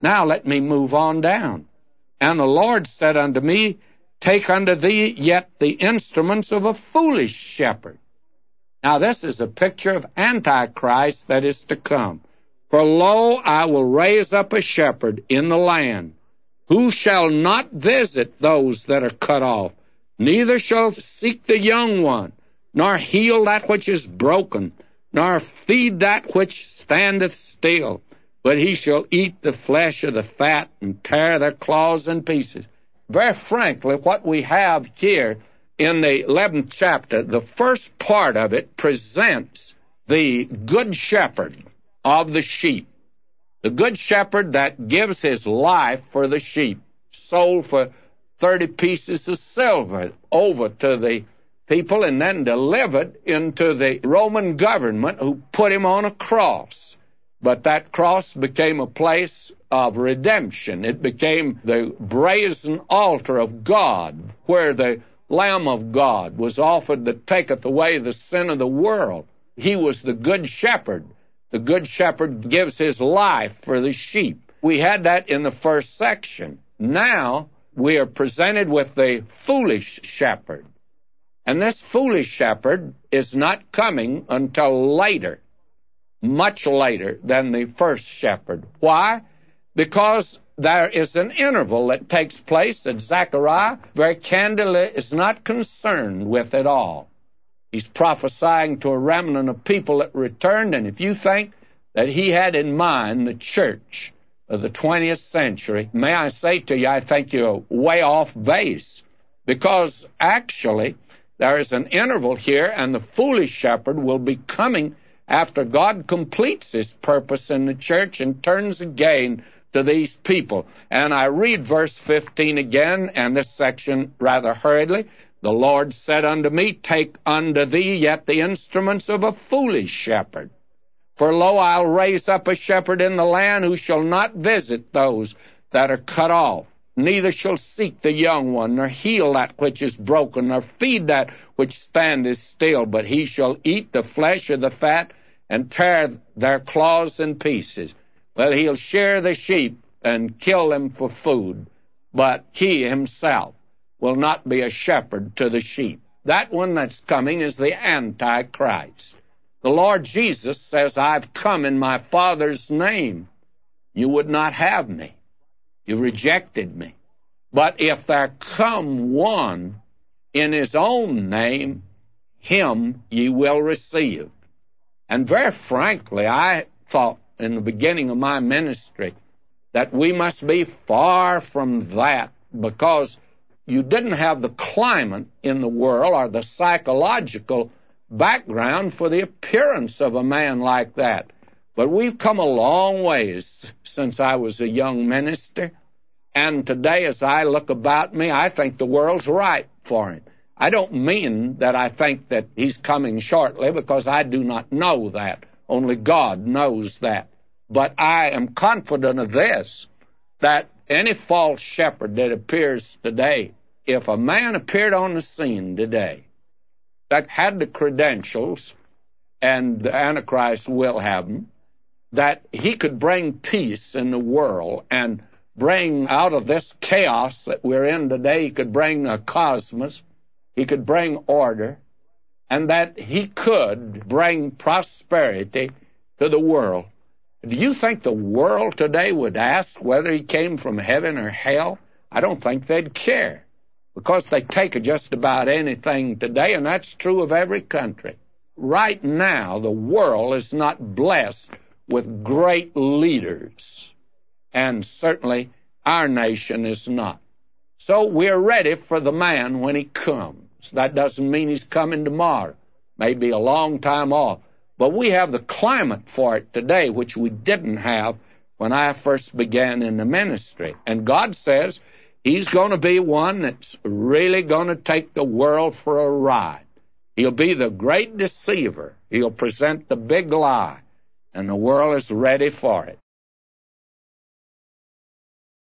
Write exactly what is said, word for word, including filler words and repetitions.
Now let me move on down. And the Lord said unto me, Take unto thee yet the instruments of a foolish shepherd. Now this is a picture of Antichrist that is to come. For lo, I will raise up a shepherd in the land, who shall not visit those that are cut off, neither shall seek the young one, nor heal that which is broken, nor feed that which standeth still. But he shall eat the flesh of the fat, and tear their claws in pieces. Very frankly, what we have here in the eleventh chapter, the first part of it presents the good shepherd of the sheep. The good shepherd that gives his life for the sheep, sold for thirty pieces of silver over to the people and then delivered into the Roman government, who put him on a cross. But that cross became a place of redemption. It became the brazen altar of God, where the Lamb of God was offered that taketh away the sin of the world. He was the good shepherd. The good shepherd gives his life for the sheep. We had that in the first section. Now we are presented with the foolish shepherd. And this foolish shepherd is not coming until later, much later than the first shepherd. Why? Because there is an interval that takes place that Zechariah very candidly is not concerned with at all. He's prophesying to a remnant of people that returned, and if you think that he had in mind the church of the twentieth century, may I say to you, I think you're way off base, because actually there is an interval here, and the foolish shepherd will be coming after God completes his purpose in the church and turns again to these people. And I read verse fifteen again, and this section rather hurriedly. The Lord said unto me, Take unto thee yet the instruments of a foolish shepherd. For lo, I'll raise up a shepherd in the land, who shall not visit those that are cut off, neither shall seek the young one, nor heal that which is broken, nor feed that which standeth still, but he shall eat the flesh of the fat, and tear their claws in pieces. Well, he'll shear the sheep and kill them for food, but he himself will not be a shepherd to the sheep. That one that's coming is the Antichrist. The Lord Jesus says, I've come in my Father's name. You would not have me. You rejected me. But if there come one in his own name, him ye will receive. And very frankly, I thought in the beginning of my ministry that we must be far from that, because you didn't have the climate in the world or the psychological background for the appearance of a man like that. But we've come a long ways since I was a young minister, and today as I look about me, I think the world's ripe for him. I don't mean that I think that he's coming shortly, because I do not know that. Only God knows that. But I am confident of this, that any false shepherd that appears today, if a man appeared on the scene today that had the credentials, and the Antichrist will have them, that he could bring peace in the world and bring out of this chaos that we're in today, he could bring a cosmos, he could bring order, and that he could bring prosperity to the world. Do you think the world today would ask whether he came from heaven or hell? I don't think they'd care, because they take just about anything today, and that's true of every country. Right now, the world is not blessed with great leaders, and certainly our nation is not. So we're ready for the man when he comes. That doesn't mean he's coming tomorrow. Maybe a long time off. But we have the climate for it today, which we didn't have when I first began in the ministry. And God says he's going to be one that's really going to take the world for a ride. He'll be the great deceiver. He'll present the big lie, and the world is ready for it.